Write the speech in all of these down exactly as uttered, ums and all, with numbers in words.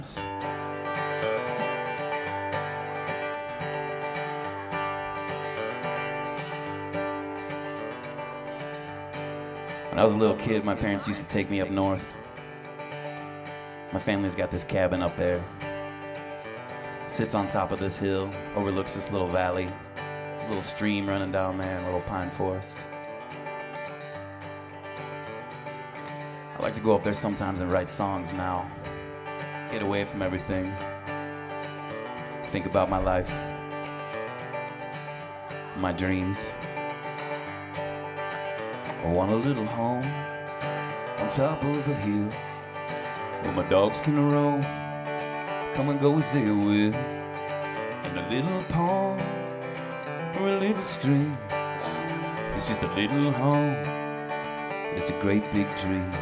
When I was a little kid, my parents used to take me up north. My family's got this cabin up there. It sits on top of this hill, overlooks this little valley. There's a little stream running down there, a little pine forest. I like to go up there sometimes and write songs now. Get away from everything. Think about my life. My dreams. I want a little home on top of a hill where my dogs can roam, come and go as they will. In a little pond or a little stream, it's just a little home, but it's a great big dream.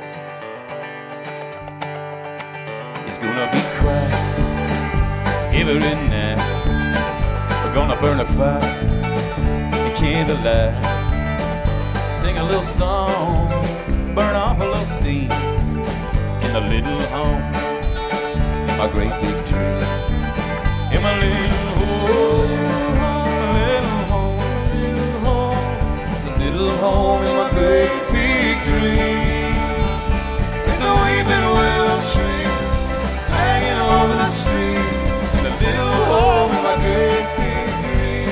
It's gonna be quiet every night. We're gonna burn a fire and candlelight, sing a little song, burn off a little steam in the little home, my great big dream. In my little home, my little home, little home, the little home in my great big dream. It's a weeping willow tree hanging over the streets in the little home in my great big dream.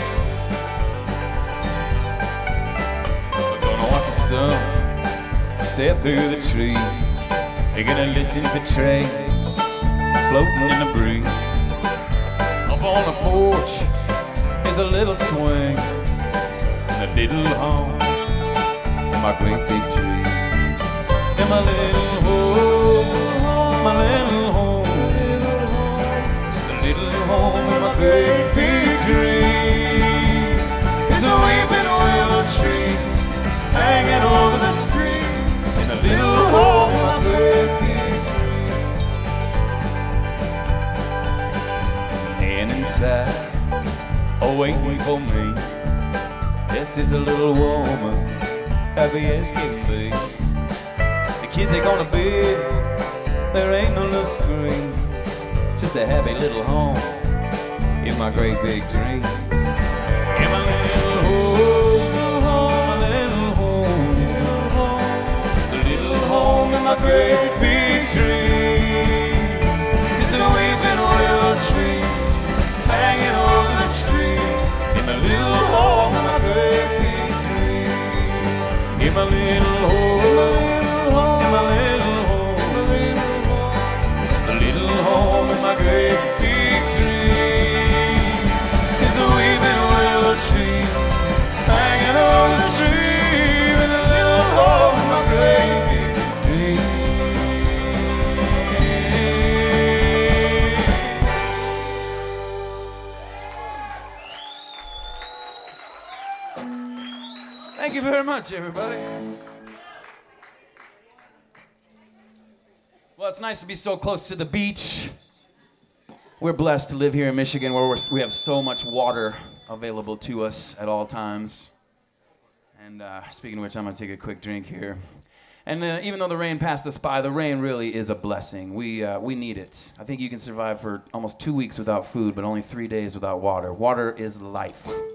We're gonna watch the sun set through the trees. You're gonna listen to trains floating in the breeze. Up on the porch is a little swing in the little home in my great big dream. In my little home, my little home, the little home in my great big dream. It's a weeping willow tree hanging over the street in a little home in my great big dream. And inside, oh waiting for me, yes, it's a little woman, happy as can be. The kids ain't gonna bed, there ain't no little screens, just a happy little home in my great big dreams. In my little home, my little home, the little home in my great big dreams. It's a weeping willow tree hanging over the street in my little home in my great big dreams. In my little home, in my little home, the little home in my great big dreams. It's a weeping willow tree hanging over the stream in a little home in my great big dream. Thank you very much, everybody. Well, it's nice to be so close to the beach. We're blessed to live here in Michigan where we're, we have so much water available to us at all times. And uh, speaking of which, I'm going to take a quick drink here. And uh, even though the rain passed us by, the rain really is a blessing. We, uh, we need it. I think you can survive for almost two weeks without food, but only three days without water. Water is life.